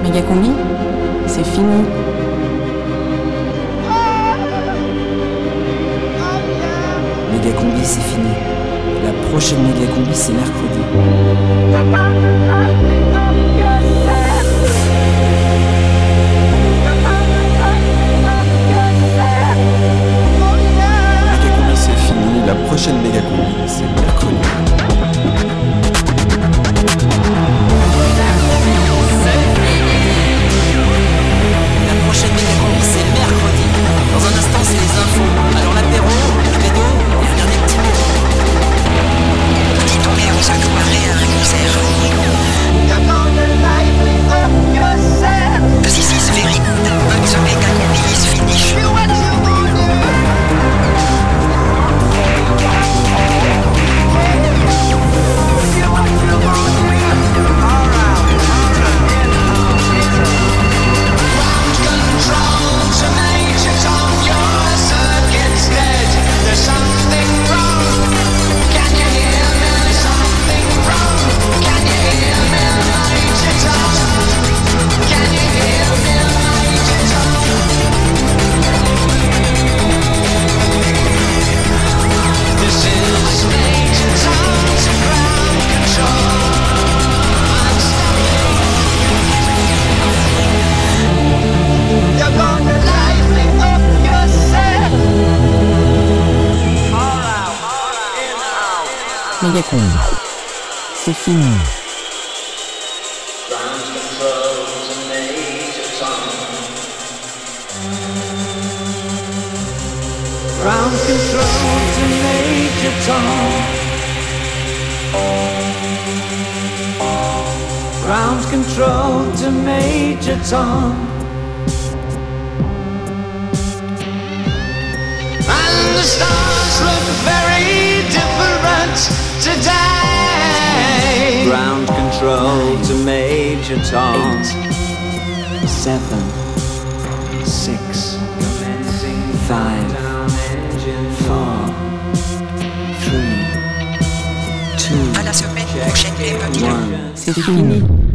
Mégacombi, c'est fini. Mégacombi, c'est fini. La prochaine Mégacombi, c'est mercredi. Mégacombi, c'est fini. La prochaine Mégacombi, c'est mercredi. La prochaine Mégacombi, c'est mercredi. Dans un instant, c'est les infos. Alors l'apéro, le credo, et un dernier petit mot. Petit tombé aux Aquamarés à un concert. This is very good. The Mégacombi is finished. Mégacombi, c'est fini. Ground control to Major Tom. Ground control to Major Tom. And the stars look very different today. Ground control to Major Tom. 8, 7, 6, 5, 4, 3, 2, À la semaine prochaine, les 1. C'est fini.